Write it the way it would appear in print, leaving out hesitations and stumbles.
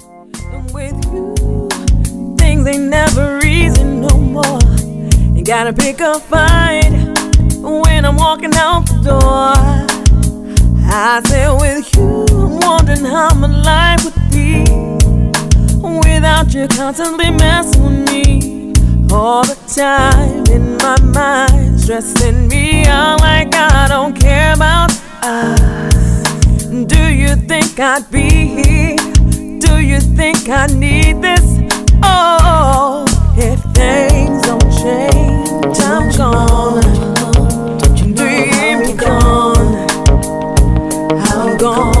With you, things ain't never easy no more. You gotta pick a fight when I'm walking out the door. I said with you, I'm wondering how my life would be without you constantly messing with me all the time in my mind, stressing me out like I don't care about us. Do you think I'd be here? Do you think I need this? Oh, if things don't change, I'm gone. Do you hear me gone? I'm gone.